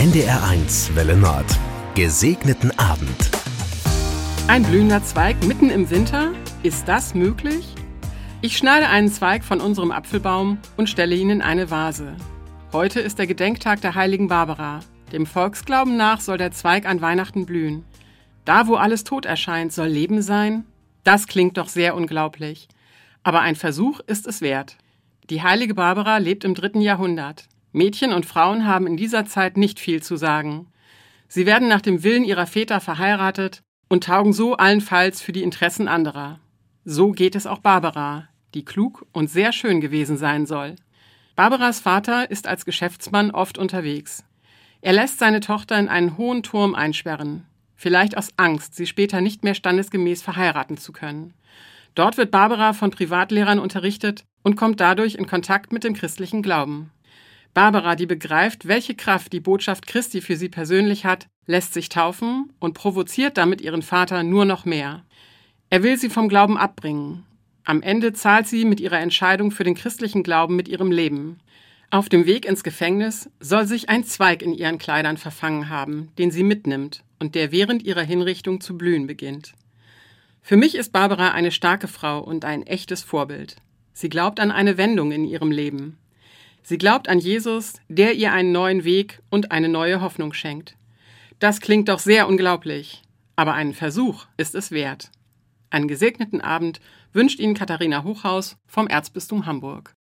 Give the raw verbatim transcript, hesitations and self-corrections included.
N D R eins Welle Nord. Gesegneten Abend. Ein blühender Zweig mitten im Winter? Ist das möglich? Ich schneide einen Zweig von unserem Apfelbaum und stelle ihn in eine Vase. Heute ist der Gedenktag der heiligen Barbara. Dem Volksglauben nach soll der Zweig an Weihnachten blühen. Da, wo alles tot erscheint, soll Leben sein? Das klingt doch sehr unglaublich. Aber ein Versuch ist es wert. Die heilige Barbara lebt im dritten Jahrhundert. Mädchen und Frauen haben in dieser Zeit nicht viel zu sagen. Sie werden nach dem Willen ihrer Väter verheiratet und taugen so allenfalls für die Interessen anderer. So geht es auch Barbara, die klug und sehr schön gewesen sein soll. Barbaras Vater ist als Geschäftsmann oft unterwegs. Er lässt seine Tochter in einen hohen Turm einsperren, vielleicht aus Angst, sie später nicht mehr standesgemäß verheiraten zu können. Dort wird Barbara von Privatlehrern unterrichtet und kommt dadurch in Kontakt mit dem christlichen Glauben. Barbara, die begreift, welche Kraft die Botschaft Christi für sie persönlich hat, lässt sich taufen und provoziert damit ihren Vater nur noch mehr. Er will sie vom Glauben abbringen. Am Ende zahlt sie mit ihrer Entscheidung für den christlichen Glauben mit ihrem Leben. Auf dem Weg ins Gefängnis soll sich ein Zweig in ihren Kleidern verfangen haben, den sie mitnimmt und der während ihrer Hinrichtung zu blühen beginnt. Für mich ist Barbara eine starke Frau und ein echtes Vorbild. Sie glaubt an eine Wendung in ihrem Leben. Sie glaubt an Jesus, der ihr einen neuen Weg und eine neue Hoffnung schenkt. Das klingt doch sehr unglaublich, aber einen Versuch ist es wert. Einen gesegneten Abend wünscht Ihnen Katharina Hochhaus vom Erzbistum Hamburg.